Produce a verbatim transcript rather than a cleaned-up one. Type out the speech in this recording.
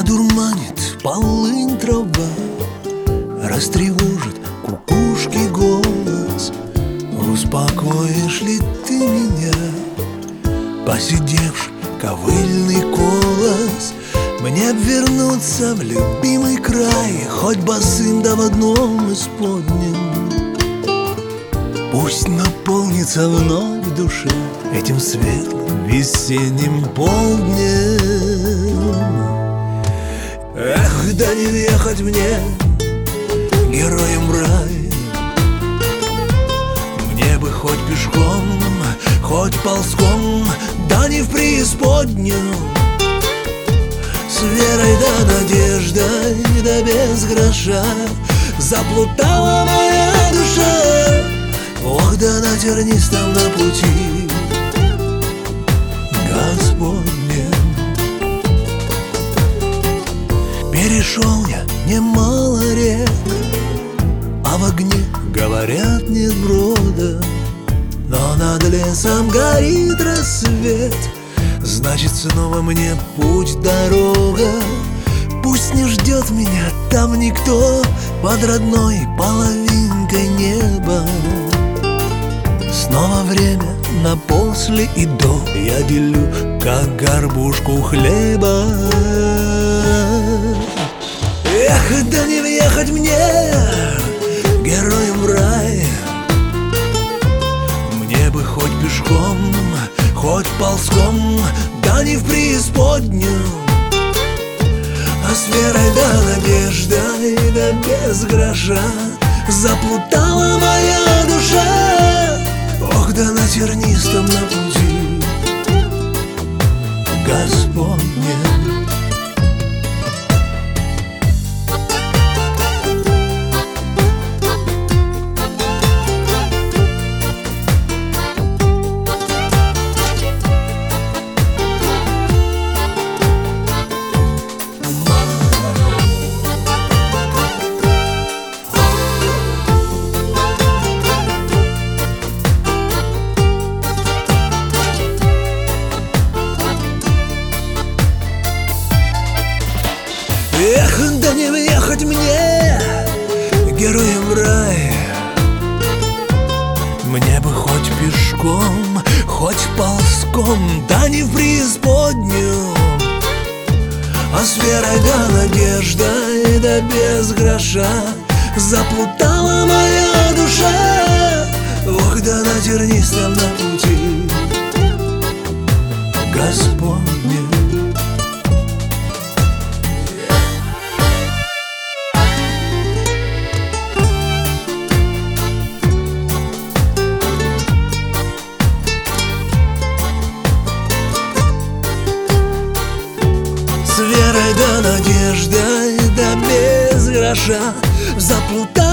Одурманит полынь трава, растревожит кукушки голос. Успокоишь ли ты меня, посидевший ковыльный колос? Мне б вернуться в любимый край, хоть босым да в одном исподнем. Пусть наполнится вновь душа этим светлым весенним полднем. Эх, да не въехать мне героем в рай. Мне бы хоть пешком, хоть ползком, да не в преисподнюю. С верой да надеждой, да без гроша заплутала моя душа. Ох, да на тернистом на пути Господнем. Перешел я немало рек, а в огне, говорят, нет брода. Но над лесом горит рассвет, значит, снова мне путь дорога. Пусть не ждет меня там никто под родной половинкой неба. Снова время на после и до, я делю, как горбушку хлеба. Эх, да не въехать мне героем в рай. Мне бы хоть пешком, хоть ползком, да не в преисподнюю. А с верой да надеждой, да без гроша заплутала моя душа. Ох, да на тернистом на пути Господнем. Эх, да не въехать мне героем в рай. Мне бы хоть пешком, хоть ползком, да не в преисподнюю. А с верой да надеждой, да без гроша заплутала моя душа. Ох, да на тернистом на пути Господнем. С верой да надеждой, да без гроша заплутал